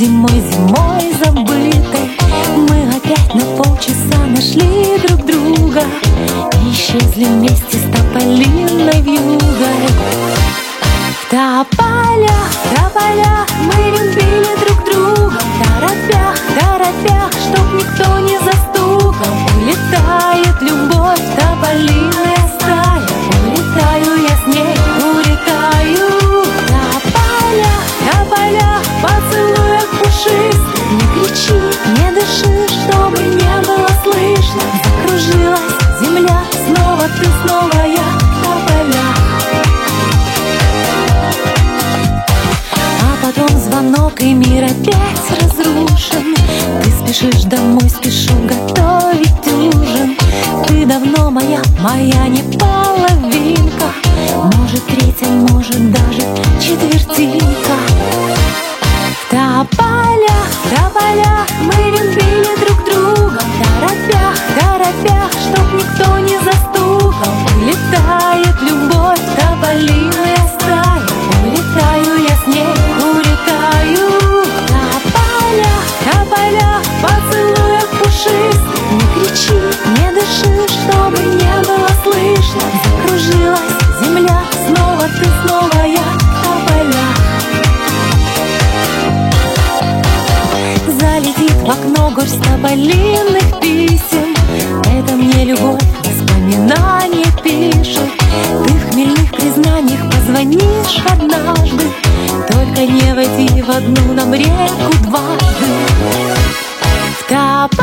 Зимой забытой мы опять на полчаса нашли друг друга и исчезли вместе с тополиной вьюгой. В тополях мы любили друг друга, в торопях, чтоб никто не застукал. Улетает любовь, тополиная стая, улетаю я с ней, улетаю. В тополях, поцелуях пушистых, не кричи, не дыши, чтобы не было слышно. Закружилась земля, снова ты, снова я в тополях. А потом звонок, и мир опять разрушен. Ты спешишь домой, спешу готовить ужин. Ты давно моя не половинка, может третья, может даже четвертинка. В тополях мы любили друг друга, в торопях, чтоб никто не застукал. Улетает любовь, тополиная стая, улетаю я с ней, улетаю. В тополях, поцелуях пушистых, не кричи, не дыши, чтобы не было слышно. Закружилась земля, снова ты, снова я в тополях. Залетит в окно горсть тополиных писем. Это мне любовь воспоминания пишет. Ты в хмельных признаниях позвонишь однажды, только не войти в одну нам реку дважды. В